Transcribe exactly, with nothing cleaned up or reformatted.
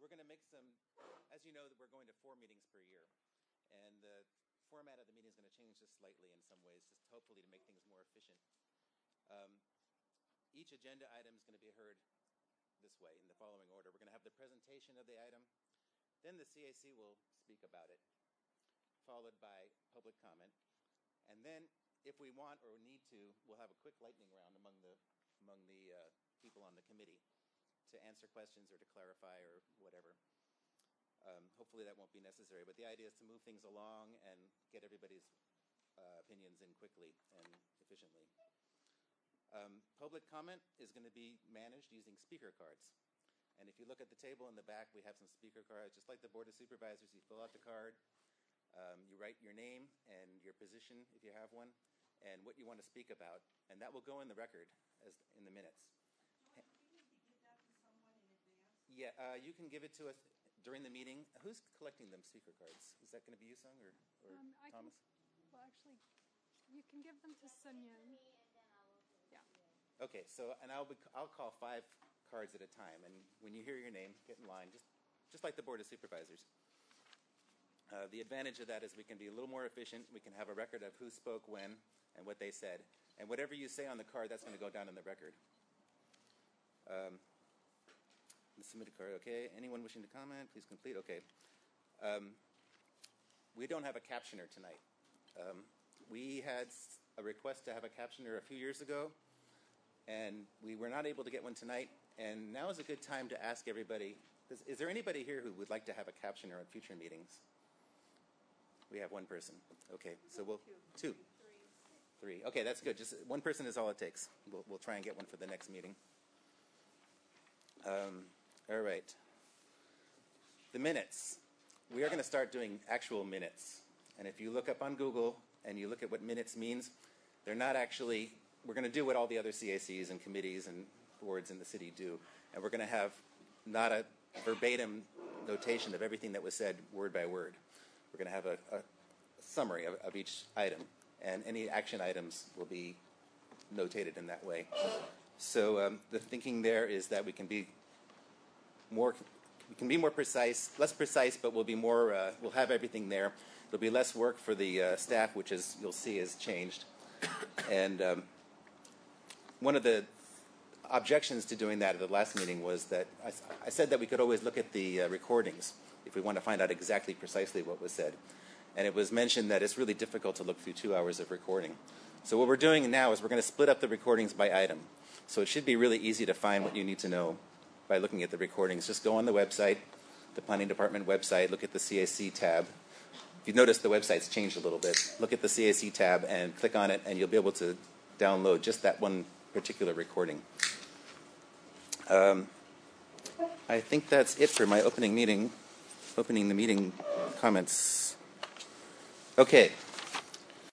we're going to make some, as you know, we're going to four meetings per year. And the format of the meeting is going to change just slightly in some ways, just hopefully to make things more efficient. Um, each agenda item is going to be heard this way, in the following order. We're going to have the presentation of the item. Then the C A C will speak about it, followed by public comment. And then, if we want or need to, we'll have a quick lightning round among the, among the uh, people on the committee to answer questions or to clarify or whatever. Um, hopefully that won't be necessary, but the idea is to move things along and get everybody's uh, opinions in quickly and efficiently. Um, public comment is going to be managed using speaker cards. And if you look at the table in the back, we have some speaker cards. Just like the Board of Supervisors, you fill out the card, um, you write your name and your position, if you have one, and what you want to speak about, and that will go in the record as in the minutes. Do we need to give that to someone in advance? Yeah, uh, you can give it to us during the meeting. Who's collecting them speaker cards? Is that going to be you, Sung, or, or um, I Thomas? Can, well, actually, you can give them to Sunyan. Yeah. Okay, so, and I'll, be, I'll call five cards at a time, and when you hear your name, get in line, just, just like the Board of Supervisors. Uh, the advantage of that is we can be a little more efficient. We can have a record of who spoke when and what they said. And whatever you say on the card, that's going to go down in the record. Um, the submitted card, okay. Anyone wishing to comment, please complete. Okay. Um, we don't have a captioner tonight. Um, we had a request to have a captioner a few years ago, and we were not able to get one tonight. And now is a good time to ask everybody, is, is there anybody here who would like to have a captioner at future meetings? We have one person. Okay, so we'll, two. Three. Three. Okay, that's good. Just one person is all it takes. We'll, we'll try and get one for the next meeting. Um, all right. The minutes. We are going to start doing actual minutes. And if you look up on Google and you look at what minutes means, they're not actually, we're going to do what all the other C A Cs and committees and boards in the city do. And we're going to have not a verbatim notation of everything that was said word by word. We're going to have a, a summary of, of each item, and any action items will be notated in that way. So um, the thinking there is that we can be more, we can be more precise, less precise, but we'll be more, uh, we'll have everything there. There'll be less work for the uh, staff, which is you'll see has changed. And um, one of the objections to doing that at the last meeting was that I, I said that we could always look at the uh, recordings if we want to find out exactly precisely what was said. And it was mentioned that it's really difficult to look through two hours of recording. So what we're doing now is we're going to split up the recordings by item. So it should be really easy to find what you need to know by looking at the recordings. Just go on the website, the Planning Department website, look at the C A C tab. If you've noticed, the website's changed a little bit. Look at the C A C tab and click on it, and you'll be able to download just that one particular recording. Um, I think that's it for my opening meeting, opening the meeting comments. Okay.